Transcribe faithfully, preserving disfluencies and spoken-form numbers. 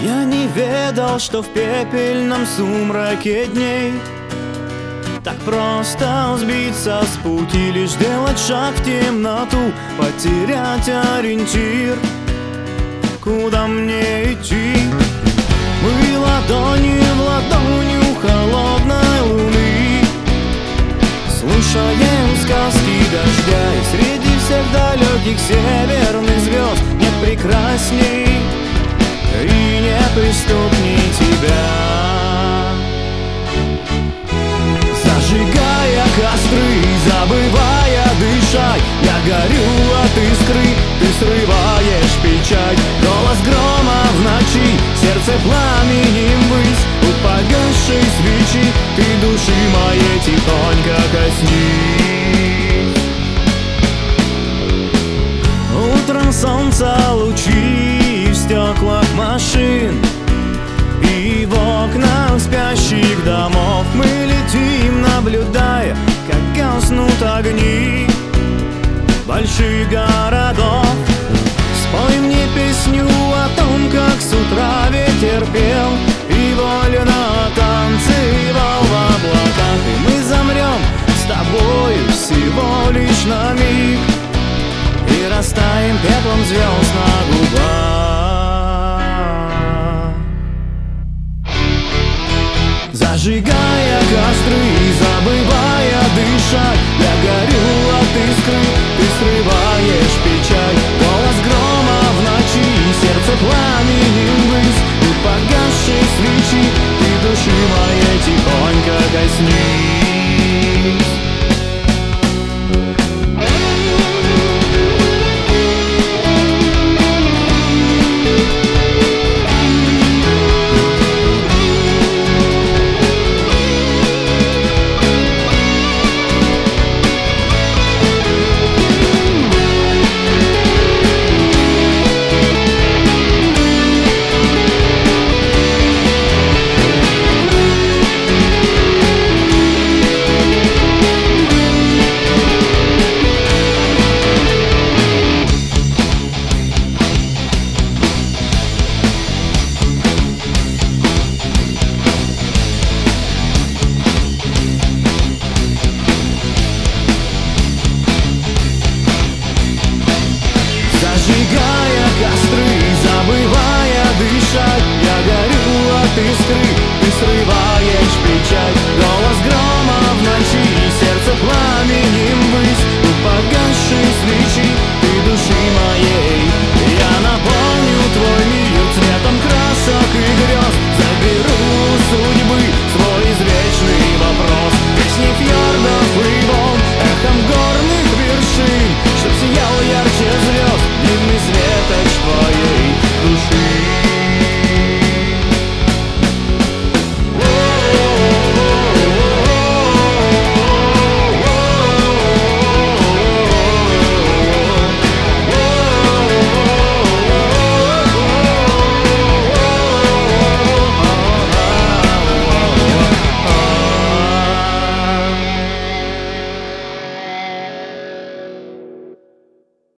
Я не ведал, что в пепельном сумраке дней так просто сбиться с пути, лишь делать шаг в темноту, потерять ориентир, куда мне идти. Мы ладони в ладони у холодной луны, слушаем сказки дождя, и среди всех далеких северных звезд нет прекрасней и неприступней тебя. Зажигая костры, забывая дышать, я горю от искры, ты срываешь печать. Голос грома в ночи, сердце пламенем ввысь, у погасшей свечи ты души моей тихонько коснись. Утром солнца лучи в стеклах машин и в окнах спящих домов мы летим, наблюдая, как гаснут огни больших городов. Спой мне песню о том, как с утра ветер пел и вольно танцевал в облаках, и мы замрем с тобою всего лишь на миг и растаем пеплом звезд на губах. Зажигая костры, забывая дышать, я горю от искры, ты срываешь печать. Голос грома в ночи, сердце пламенем ввысь, у погасшей свечи ты души моей тихонько коснись. Зажигая костры, забывая дышать, я горю от искры, ты срываешь